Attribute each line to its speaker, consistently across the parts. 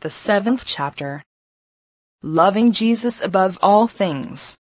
Speaker 1: The 7th chapter. Loving Jesus above all things.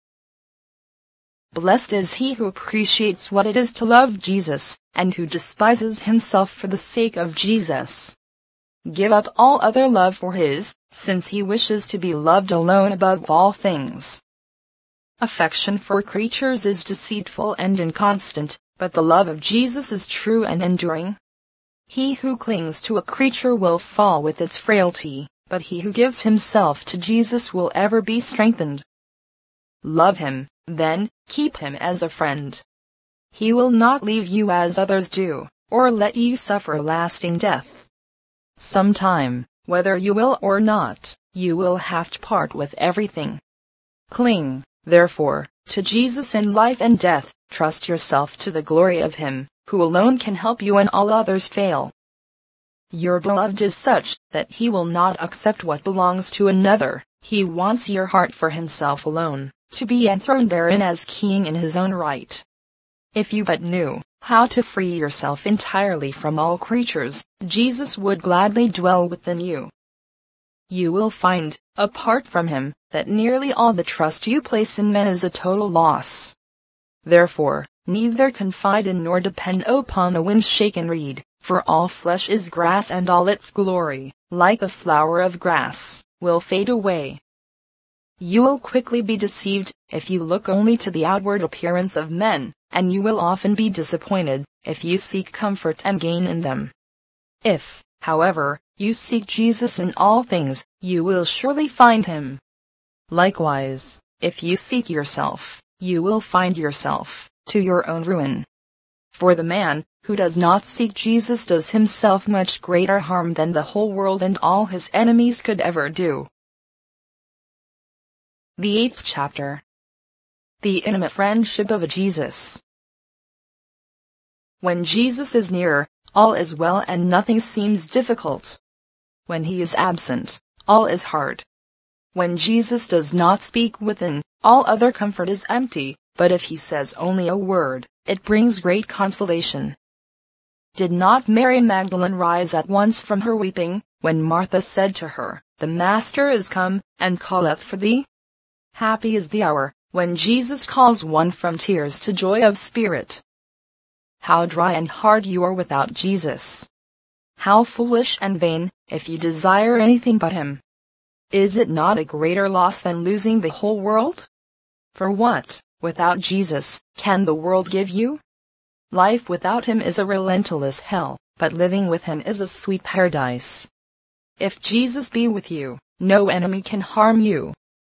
Speaker 1: Blessed is he who appreciates what it is to love Jesus, and who despises himself for the sake of Jesus. Give up all other love for his, since he wishes to be loved alone above all things. Affection for creatures is deceitful and inconstant, but the love of Jesus is true and enduring. He who clings to a creature will fall with its frailty, but he who gives himself to Jesus will ever be strengthened. Love him, then, keep him as a friend. He will not leave you as others do, or let you suffer lasting death. Sometime, whether you will or not, you will have to part with everything. Cling, therefore, to Jesus in life and death. Trust yourself to the glory of him, who alone can help you when all others fail. Your beloved is such that he will not accept what belongs to another. He wants your heart for himself alone, to be enthroned therein as king in his own right. If you but knew how to free yourself entirely from all creatures, Jesus would gladly dwell within you. You will find, apart from him, that nearly all the trust you place in men is a total loss. Therefore, neither confide in nor depend upon a wind-shaken reed, for all flesh is grass and all its glory, like the flower of grass, will fade away. You will quickly be deceived if you look only to the outward appearance of men, and you will often be disappointed if you seek comfort and gain in them. If, however, you seek Jesus in all things, you will surely find him. Likewise, if you seek yourself, you will find yourself, to your own ruin. For the man who does not seek Jesus does himself much greater harm than the whole world and all his enemies could ever do. The 8th chapter. The intimate friendship of Jesus. When Jesus is near, all is well and nothing seems difficult. When he is absent, all is hard. When Jesus does not speak within, all other comfort is empty, but if he says only a word, it brings great consolation. Did not Mary Magdalene rise at once from her weeping, when Martha said to her, "The Master is come, and calleth for thee"? Happy is the hour, when Jesus calls one from tears to joy of spirit. How dry and hard you are without Jesus! How foolish and vain, if you desire anything but him! Is it not a greater loss than losing the whole world? For what, without Jesus, can the world give you? Life without him is a relentless hell, but living with him is a sweet paradise. If Jesus be with you, no enemy can harm you.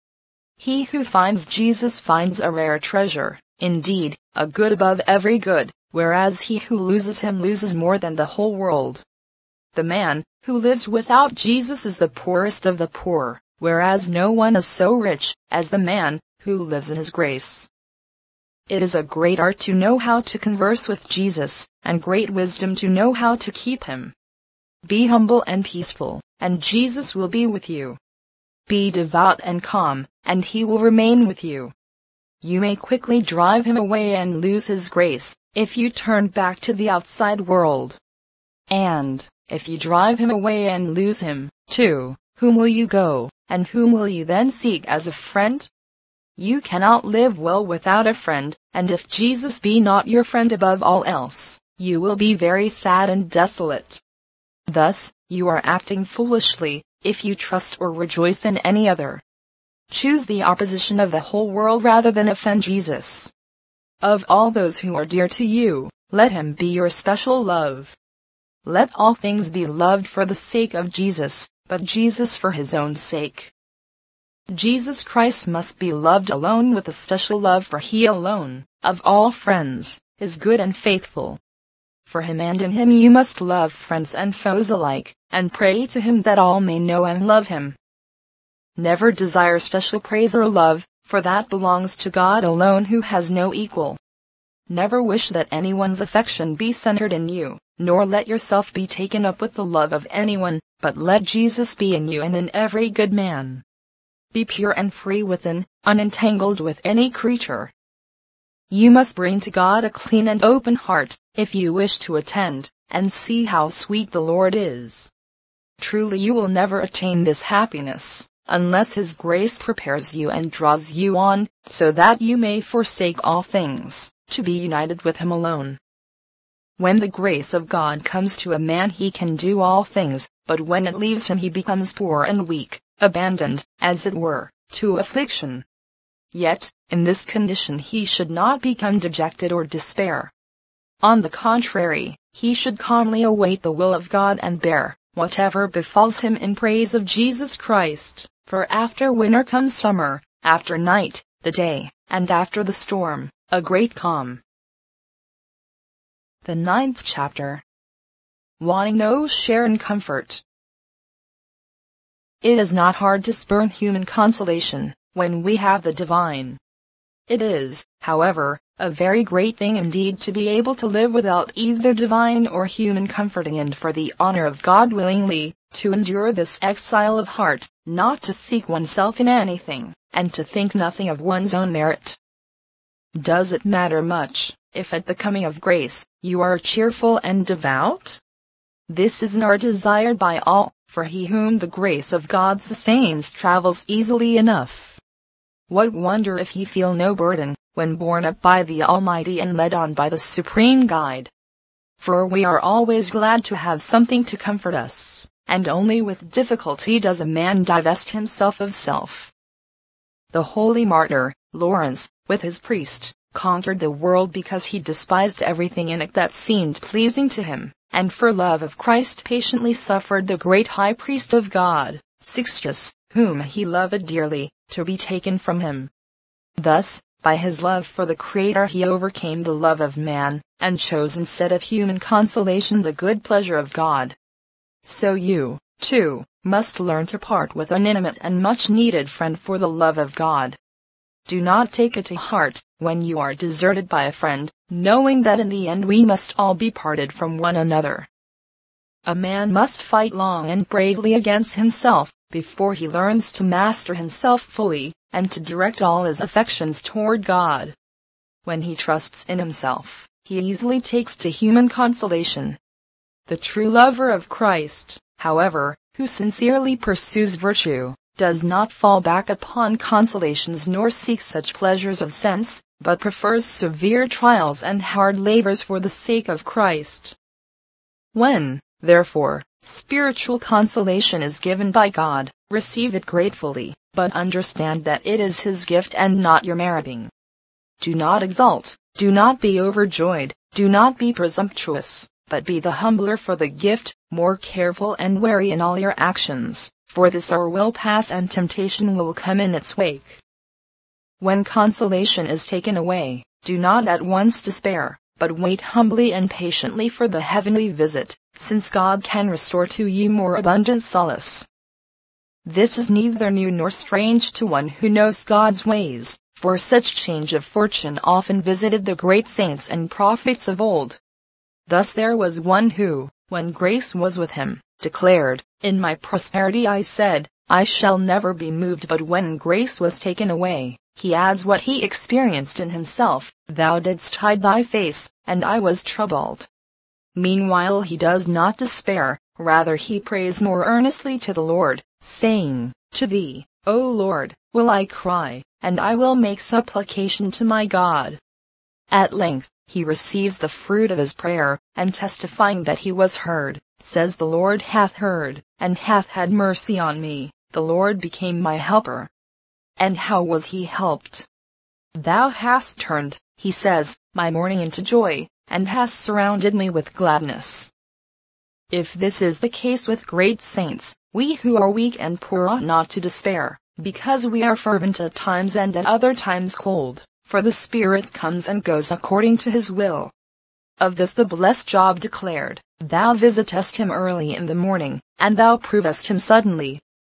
Speaker 1: He who finds Jesus finds a rare treasure, indeed, a good above every good, whereas he who loses him loses more than the whole world. The man who lives without Jesus is the poorest of the poor, whereas no one is so rich as the man who lives in his grace. It is a great art to know how to converse with Jesus, and great wisdom to know how to keep him. Be humble and peaceful, and Jesus will be with you. Be devout and calm, and he will remain with you. You may quickly drive him away and lose his grace, if you turn back to the outside world. And, if you drive him away and lose him, too, whom will you go, and whom will you then seek as a friend? You cannot live well without a friend, and if Jesus be not your friend above all else, you will be very sad and desolate. Thus, you are acting foolishly, if you trust or rejoice in any other. Choose the opposition of the whole world rather than offend Jesus. Of all those who are dear to you, let him be your special love. Let all things be loved for the sake of Jesus, but Jesus for his own sake. Jesus Christ must be loved alone with a special love, for he alone, of all friends, is good and faithful. For him and in him you must love friends and foes alike, and pray to him that all may know and love him. Never desire special praise or love, for that belongs to God alone who has no equal. Never wish that anyone's affection be centered in you, nor let yourself be taken up with the love of anyone, but let Jesus be in you and in every good man. Be pure and free within, unentangled with any creature. You must bring to God a clean and open heart, if you wish to attend, and see how sweet the Lord is. truly you will never attain this happiness, unless His grace prepares you and draws you on, so that you may forsake all things, to be united with Him alone. When the grace of God comes to a man he can do all things, but when it leaves him he becomes poor and weak, abandoned, as it were, to affliction. Yet, in this condition he should not become dejected or despair. On the contrary, he should calmly await the will of God and bear whatever befalls him in praise of Jesus Christ, for after winter comes summer, after night, the day, and after the storm, a great calm. The 9th chapter. Wanting no share in comfort. It is not hard to spurn human consolation, when we have the divine. It is, however, a very great thing indeed to be able to live without either divine or human comforting, and for the honor of God willingly to endure this exile of heart, not to seek oneself in anything, and to think nothing of one's own merit. Does it matter much, if at the coming of grace, you are cheerful and devout? This is nor desired by all, for he whom the grace of God sustains travels easily enough. What wonder if ye feel no burden, when borne up by the Almighty and led on by the Supreme Guide? For we are always glad to have something to comfort us, and only with difficulty does a man divest himself of self. The holy martyr, Lawrence, with his priest, conquered the world because he despised everything in it that seemed pleasing to him, and for love of Christ patiently suffered the great high priest of God, Sixtus, whom he loved dearly, to be taken from him. Thus, by his love for the Creator he overcame the love of man, and chose instead of human consolation the good pleasure of God. So you, too, must learn to part with an intimate and much-needed friend for the love of God. Do not take it to heart, when you are deserted by a friend, knowing that in the end we must all be parted from one another. A man must fight long and bravely against himself, before he learns to master himself fully, and to direct all his affections toward God. When he trusts in himself, he easily takes to human consolation. The true lover of Christ, however, who sincerely pursues virtue, does not fall back upon consolations nor seek such pleasures of sense, but prefers severe trials and hard labors for the sake of Christ. When, therefore, spiritual consolation is given by God, receive it gratefully, but understand that it is His gift and not your meriting. Do not exult, do not be overjoyed, do not be presumptuous, but be the humbler for the gift, more careful and wary in all your actions, for this hour will pass and temptation will come in its wake. When consolation is taken away, do not at once despair, but wait humbly and patiently for the heavenly visit, since God can restore to you more abundant solace. This is neither new nor strange to one who knows God's ways, for such change of fortune often visited the great saints and prophets of old. Thus there was one who, when grace was with him, declared, "In my prosperity I said, I shall never be moved," but when grace was taken away, he adds what he experienced in himself, "Thou didst hide thy face, and I was troubled." Meanwhile he does not despair, rather he prays more earnestly to the Lord, saying, "To thee, O Lord, will I cry, and I will make supplication to my God." At length, he receives the fruit of his prayer, and testifying that he was heard, says, "The Lord hath heard, and hath had mercy on me, the Lord became my helper." And how was he helped? "Thou hast turned," he says, "my mourning into joy, and hast surrounded me with gladness." If this is the case with great saints, we who are weak and poor ought not to despair, because we are fervent at times and at other times cold, for the Spirit comes and goes according to His will. Of this the blessed Job declared, "Thou visitest him early in the morning, and thou provest him suddenly."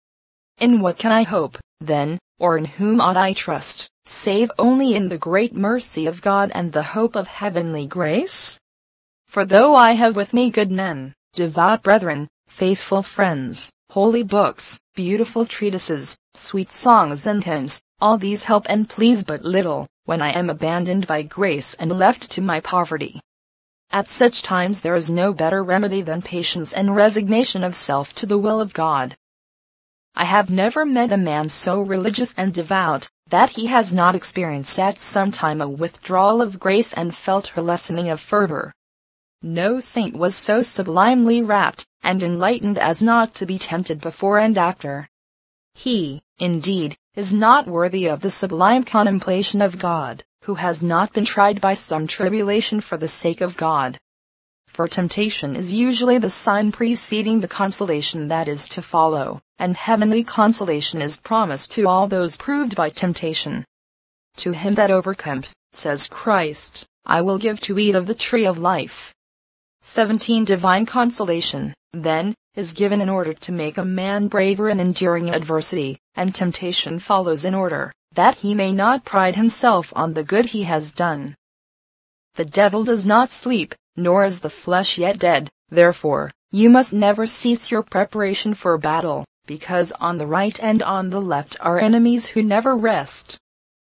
Speaker 1: In what can I hope, then, or in whom ought I trust, save only in the great mercy of God and the hope of heavenly grace? For though I have with me good men, devout brethren, faithful friends, holy books, beautiful treatises, sweet songs and hymns, all these help and please but little, when I am abandoned by grace and left to my poverty. At such times there is no better remedy than patience and resignation of self to the will of God. I have never met a man so religious and devout, that he has not experienced at some time a withdrawal of grace and felt her lessening of fervor. No saint was so sublimely rapt and enlightened as not to be tempted before and after. He, indeed, is not worthy of the sublime contemplation of God, who has not been tried by some tribulation for the sake of God. For temptation is usually the sign preceding the consolation that is to follow, and heavenly consolation is promised to all those proved by temptation. To him that overcometh, says Christ, I will give to eat of the tree of life. 17 Divine consolation, then, is given in order to make a man braver in enduring adversity, and temptation follows in order, that he may not pride himself on the good he has done. The devil does not sleep, nor is the flesh yet dead, therefore, you must never cease your preparation for battle, because on the right and on the left are enemies who never rest.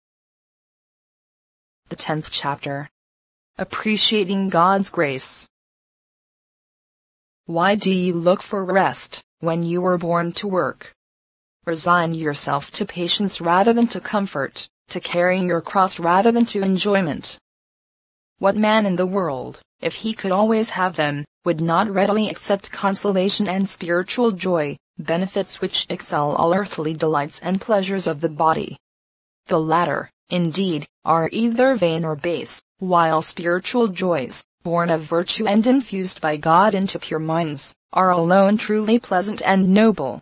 Speaker 1: The 10th chapter. Appreciating God's grace. Why do you look for rest, when you were born to work? Resign yourself to patience rather than to comfort, to carrying your cross rather than to enjoyment. What man in the world, if he could always have them, would not readily accept consolation and spiritual joy, benefits which excel all earthly delights and pleasures of the body? The latter, indeed, are either vain or base, while spiritual joys, born of virtue and infused by God into pure minds, are alone truly pleasant and noble.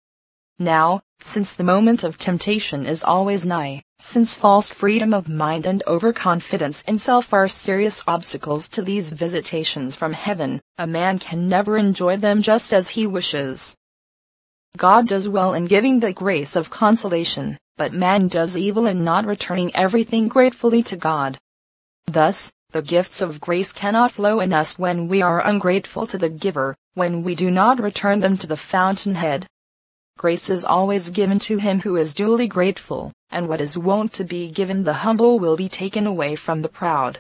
Speaker 1: Now, since the moment of temptation is always nigh, since false freedom of mind and overconfidence in self are serious obstacles to these visitations from heaven, a man can never enjoy them just as he wishes. God does well in giving the grace of consolation, but man does evil in not returning everything gratefully to God. Thus, the gifts of grace cannot flow in us when we are ungrateful to the giver, when we do not return them to the fountainhead. Grace is always given to him who is duly grateful, and what is wont to be given the humble will be taken away from the proud.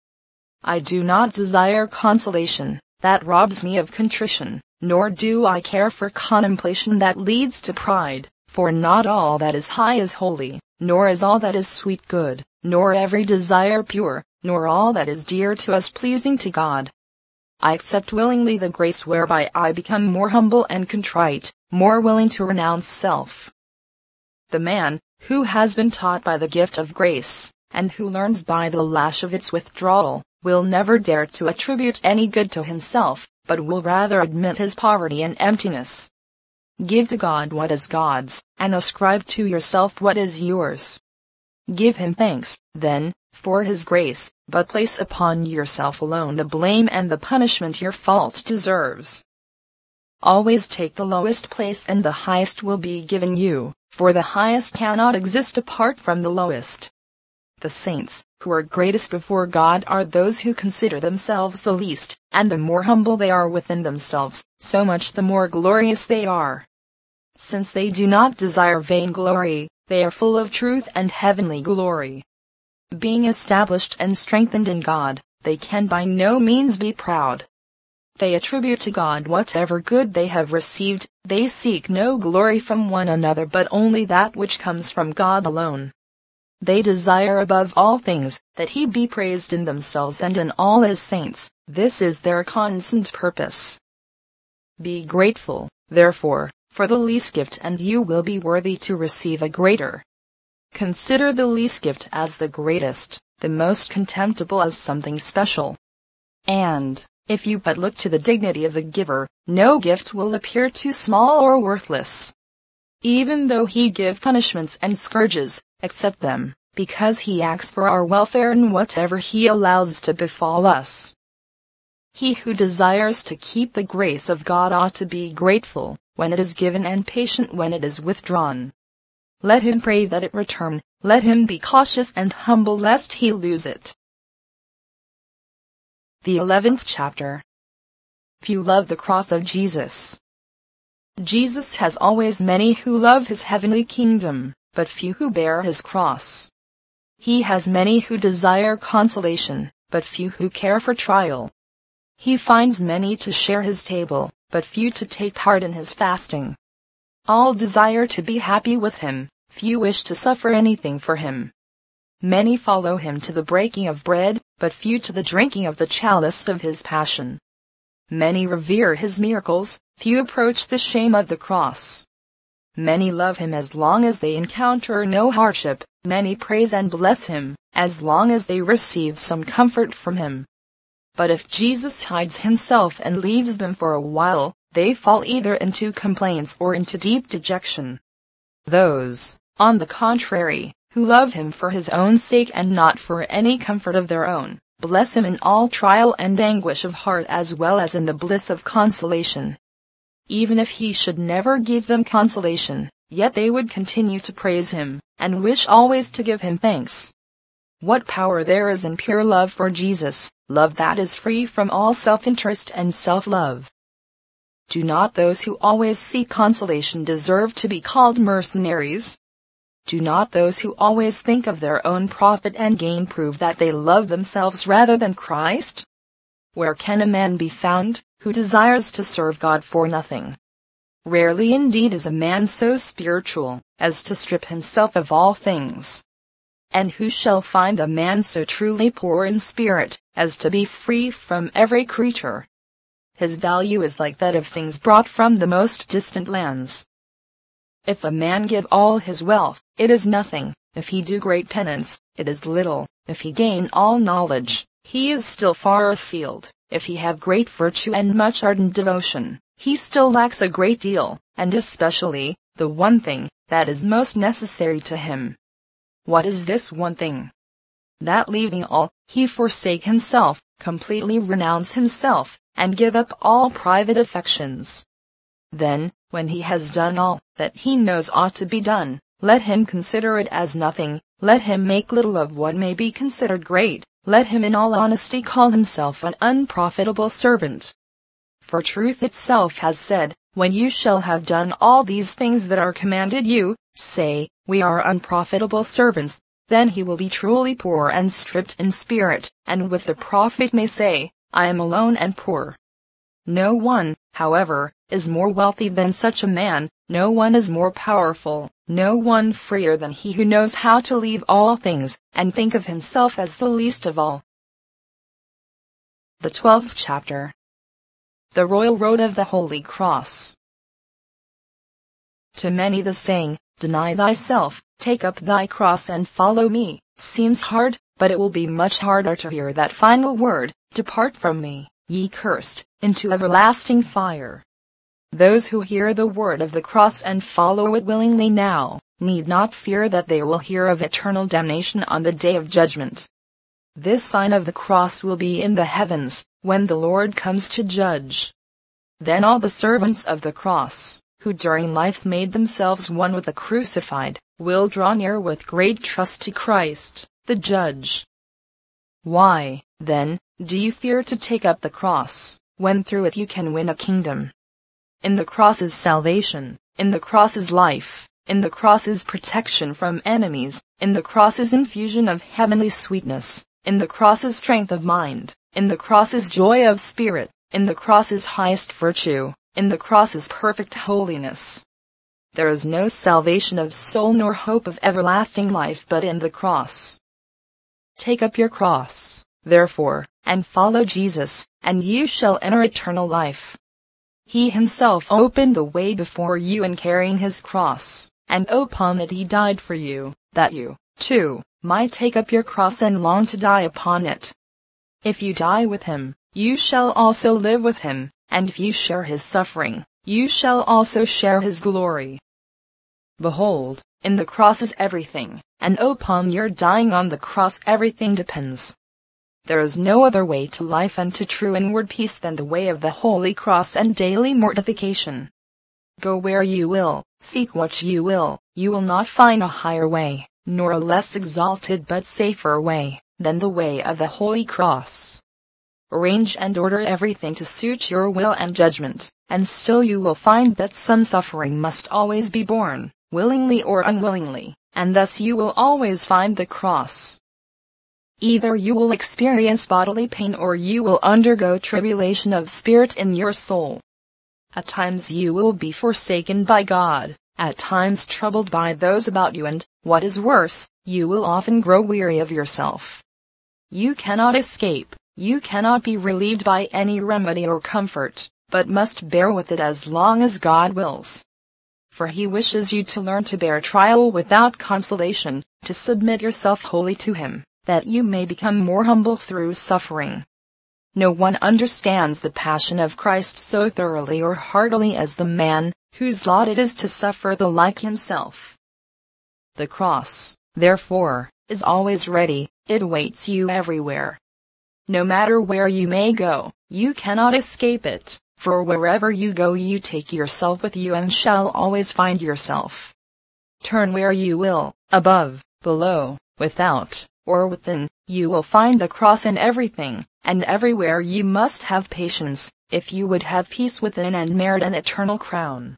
Speaker 1: I do not desire consolation, that robs me of contrition, nor do I care for contemplation that leads to pride, for not all that is high is holy, nor is all that is sweet good, nor every desire pure, nor all that is dear to us pleasing to God. I accept willingly the grace whereby I become more humble and contrite, more willing to renounce self. The man, who has been taught by the gift of grace, and who learns by the lash of its withdrawal, will never dare to attribute any good to himself, but will rather admit his poverty and emptiness. Give to God what is God's, and ascribe to yourself what is yours. Give him thanks, then, for his grace, but place upon yourself alone the blame and the punishment your fault deserves. Always take the lowest place and the highest will be given you, for the highest cannot exist apart from the lowest. The saints, who are greatest before God, are those who consider themselves the least, and the more humble they are within themselves, so much the more glorious they are. Since they do not desire vainglory, they are full of truth and heavenly glory. Being established and strengthened in God, they can by no means be proud. They attribute to God whatever good they have received, they seek no glory from one another but only that which comes from God alone. They desire above all things, that he be praised in themselves and in all his saints, this is their constant purpose. Be grateful, therefore, for the least gift and you will be worthy to receive a greater. Consider the least gift as the greatest, the most contemptible as something special. And, if you but look to the dignity of the giver, no gift will appear too small or worthless. Even though he give punishments and scourges, accept them, because he acts for our welfare in whatever he allows to befall us. He who desires to keep the grace of God ought to be grateful when it is given and patient when it is withdrawn. Let him pray that it return, let him be cautious and humble lest he lose it. The 11th chapter. Few love the cross of Jesus. Jesus has always many who love his heavenly kingdom, but few who bear his cross. He has many who desire consolation, but few who care for trial. He finds many to share his table, but few to take part in his fasting. All desire to be happy with him, few wish to suffer anything for him. Many follow him to the breaking of bread, but few to the drinking of the chalice of his passion. Many revere his miracles, few approach the shame of the cross. Many love him as long as they encounter no hardship, many praise and bless him, as long as they receive some comfort from him. But if Jesus hides himself and leaves them for a while, they fall either into complaints or into deep dejection. Those, on the contrary, who love him for his own sake and not for any comfort of their own, bless him in all trial and anguish of heart as well as in the bliss of consolation. Even if he should never give them consolation, yet they would continue to praise him, and wish always to give him thanks. What power there is in pure love for Jesus, love that is free from all self-interest and self-love. Do not those who always seek consolation deserve to be called mercenaries? Do not those who always think of their own profit and gain prove that they love themselves rather than Christ? Where can a man be found who desires to serve God for nothing? Rarely indeed is a man so spiritual as to strip himself of all things. And who shall find a man so truly poor in spirit as to be free from every creature? His value is like that of things brought from the most distant lands. If a man give all his wealth, it is nothing; if he do great penance, it is little; if he gain all knowledge, he is still far afield; if he have great virtue and much ardent devotion, he still lacks a great deal, and especially the one thing that is most necessary to him. What is this one thing? That leaving all, he forsake himself, completely renounce himself, and give up all private affections. Then, when he has done all that he knows ought to be done, let him consider it as nothing, let him make little of what may be considered great, let him in all honesty call himself an unprofitable servant. For truth itself has said, when you shall have done all these things that are commanded you, say, we are unprofitable servants. Then he will be truly poor and stripped in spirit, and with the prophet may say, I am alone and poor. No one, however, is more wealthy than such a man, no one is more powerful, no one freer than he who knows how to leave all things, and think of himself as the least of all. The 12th chapter. The Royal Road of the Holy Cross. To many the saying, deny thyself, take up thy cross and follow me, seems hard, but it will be much harder to hear that final word, depart from me, ye cursed, into everlasting fire. Those who hear the word of the cross and follow it willingly now, need not fear that they will hear of eternal damnation on the day of judgment. This sign of the cross will be in the heavens, when the Lord comes to judge. Then all the servants of the cross, who during life made themselves one with the crucified, will draw near with great trust to Christ, the Judge. Why, then, do you fear to take up the cross, when through it you can win a kingdom? In the cross is salvation, in the cross is life, in the cross is protection from enemies, in the cross is infusion of heavenly sweetness, in the cross is strength of mind, in the cross is joy of spirit, in the cross is highest virtue, in the cross is perfect holiness. There is no salvation of soul nor hope of everlasting life but in the cross. Take up your cross, therefore, and follow Jesus, and you shall enter eternal life. He himself opened the way before you in carrying his cross, and upon it he died for you, that you, too, might take up your cross and long to die upon it. If you die with him, you shall also live with him, and if you share his suffering, you shall also share his glory. Behold, in the cross is everything, and upon your dying on the cross everything depends. There is no other way to life and to true inward peace than the way of the Holy Cross and daily mortification. Go where you will, seek what you will not find a higher way, nor a less exalted but safer way, than the way of the Holy Cross. Arrange and order everything to suit your will and judgment, and still you will find that some suffering must always be borne, willingly or unwillingly, and thus you will always find the cross. Either you will experience bodily pain or you will undergo tribulation of spirit in your soul. At times you will be forsaken by God, at times troubled by those about you, and, what is worse, you will often grow weary of yourself. You cannot escape, you cannot be relieved by any remedy or comfort, but must bear with it as long as God wills. For He wishes you to learn to bear trial without consolation, to submit yourself wholly to Him, that you may become more humble through suffering. No one understands the passion of Christ so thoroughly or heartily as the man, whose lot it is to suffer the like Himself. The cross, therefore, is always ready, it awaits you everywhere. No matter where you may go, you cannot escape it, for wherever you go you take yourself with you and shall always find yourself. Turn where you will, above, below, without, or within, you will find a cross in everything, and everywhere you must have patience, if you would have peace within and merit an eternal crown.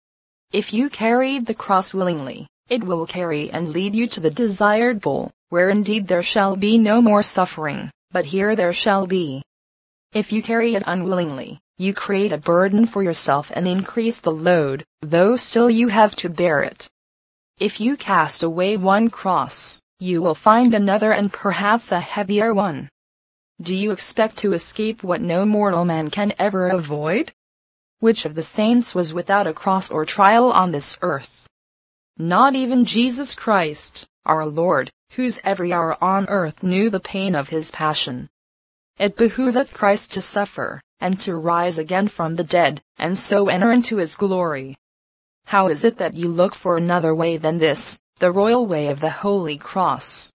Speaker 1: If you carry the cross willingly, it will carry and lead you to the desired goal, where indeed there shall be no more suffering, but here there shall be. If you carry it unwillingly, you create a burden for yourself and increase the load, though still you have to bear it. If you cast away one cross, you will find another and perhaps a heavier one. Do you expect to escape what no mortal man can ever avoid? Which of the saints was without a cross or trial on this earth? Not even Jesus Christ, our Lord, whose every hour on earth knew the pain of His passion. It behoveth Christ to suffer, and to rise again from the dead, and so enter into His glory. How is it that you look for another way than this, the royal way of the Holy Cross?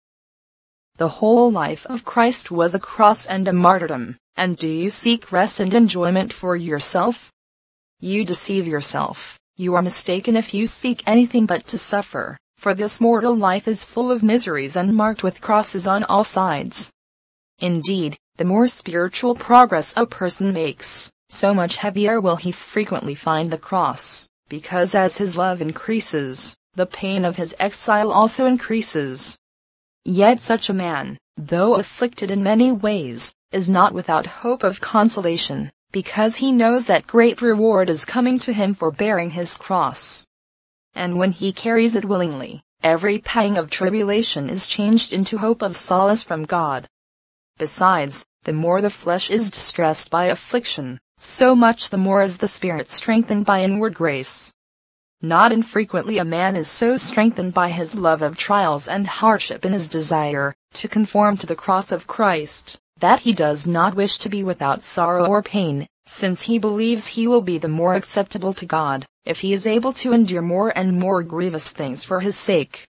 Speaker 1: The whole life of Christ was a cross and a martyrdom, and do you seek rest and enjoyment for yourself? You deceive yourself, you are mistaken if you seek anything but to suffer, for this mortal life is full of miseries and marked with crosses on all sides. Indeed, the more spiritual progress a person makes, so much heavier will he frequently find the cross, because as his love increases, the pain of his exile also increases. Yet such a man, though afflicted in many ways, is not without hope of consolation, because he knows that great reward is coming to him for bearing his cross. And when he carries it willingly, every pang of tribulation is changed into hope of solace from God. Besides, the more the flesh is distressed by affliction, so much the more is the spirit strengthened by inward grace. Not infrequently a man is so strengthened by his love of trials and hardship in his desire to conform to the cross of Christ, that he does not wish to be without sorrow or pain, since he believes he will be the more acceptable to God, if he is able to endure more and more grievous things for His sake.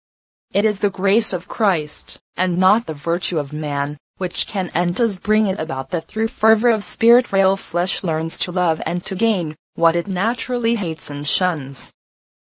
Speaker 1: It is the grace of Christ, and not the virtue of man, which can and does bring it about that through fervor of spirit frail flesh learns to love and to gain what it naturally hates and shuns.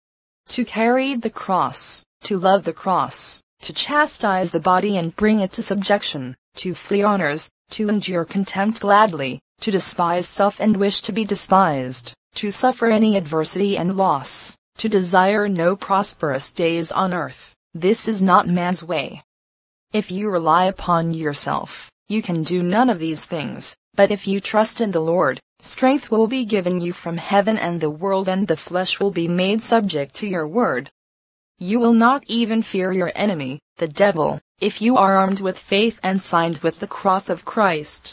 Speaker 1: To carry the cross, to love the cross, to chastise the body and bring it to subjection, to flee honors, to endure contempt gladly, to despise self and wish to be despised, to suffer any adversity and loss, to desire no prosperous days on earth, this is not man's way. If you rely upon yourself, you can do none of these things, but if you trust in the Lord, strength will be given you from heaven, and the world and the flesh will be made subject to your word. You will not even fear your enemy, the devil, if you are armed with faith and signed with the cross of Christ.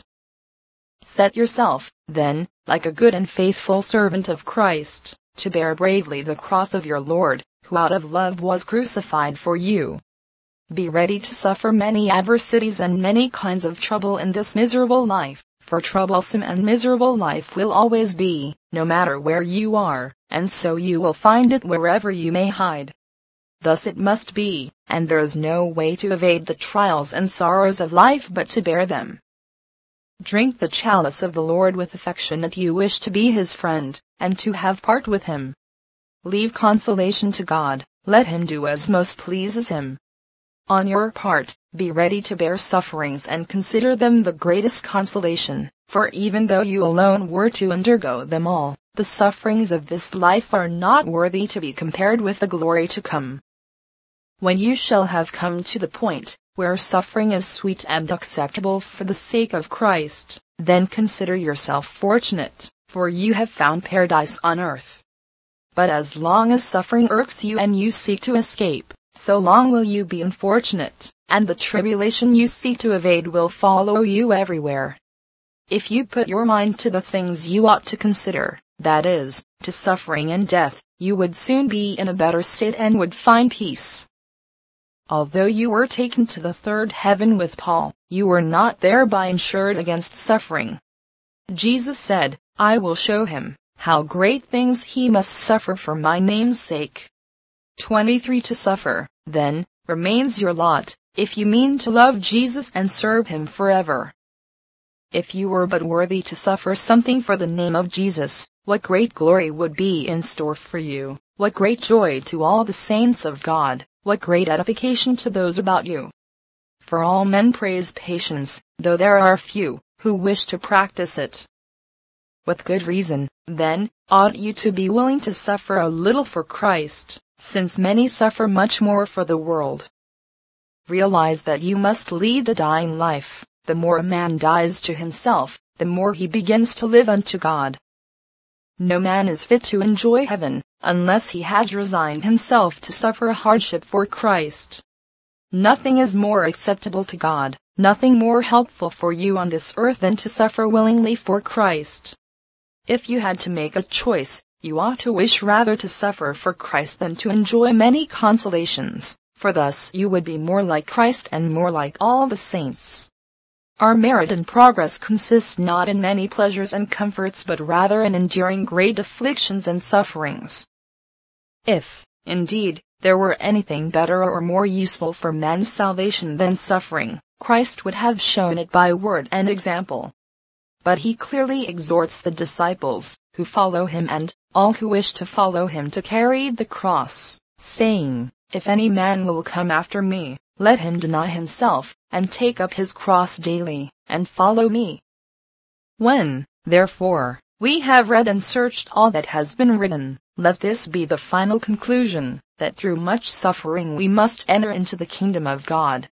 Speaker 1: Set yourself, then, like a good and faithful servant of Christ, to bear bravely the cross of your Lord, who out of love was crucified for you. Be ready to suffer many adversities and many kinds of trouble in this miserable life, for troublesome and miserable life will always be, no matter where you are, and so you will find it wherever you may hide. Thus it must be, and there is no way to evade the trials and sorrows of life but to bear them. Drink the chalice of the Lord with affection that you wish to be His friend, and to have part with Him. Leave consolation to God, let Him do as most pleases Him. On your part, be ready to bear sufferings and consider them the greatest consolation, for even though you alone were to undergo them all, the sufferings of this life are not worthy to be compared with the glory to come. When you shall have come to the point, where suffering is sweet and acceptable for the sake of Christ, then consider yourself fortunate, for you have found paradise on earth. But as long as suffering irks you and you seek to escape, so long will you be unfortunate, and the tribulation you seek to evade will follow you everywhere. If you put your mind to the things you ought to consider, that is, to suffering and death, you would soon be in a better state and would find peace. Although you were taken to the third heaven with Paul, you were not thereby insured against suffering. Jesus said, "I will show him how great things he must suffer for my name's sake." 23. To suffer, then, remains your lot, if you mean to love Jesus and serve him forever. If you were but worthy to suffer something for the name of Jesus, what great glory would be in store for you, what great joy to all the saints of God, what great edification to those about you. For all men praise patience, though there are few who wish to practice it. With good reason, then, ought you to be willing to suffer a little for Christ, since many suffer much more for the world. Realize that you must lead a dying life. The more a man dies to himself, the more he begins to live unto God. No man is fit to enjoy heaven, unless he has resigned himself to suffer hardship for Christ. Nothing is more acceptable to God, nothing more helpful for you on this earth than to suffer willingly for Christ. If you had to make a choice, you ought to wish rather to suffer for Christ than to enjoy many consolations, for thus you would be more like Christ and more like all the saints. Our merit and progress consist not in many pleasures and comforts but rather in enduring great afflictions and sufferings. If, indeed, there were anything better or more useful for man's salvation than suffering, Christ would have shown it by word and example. But he clearly exhorts the disciples, who follow him and all who wish to follow him to carry the cross, saying, "If any man will come after me, let him deny himself, and take up his cross daily, and follow me." When, therefore, we have read and searched all that has been written, let this be the final conclusion, that through much suffering we must enter into the kingdom of God.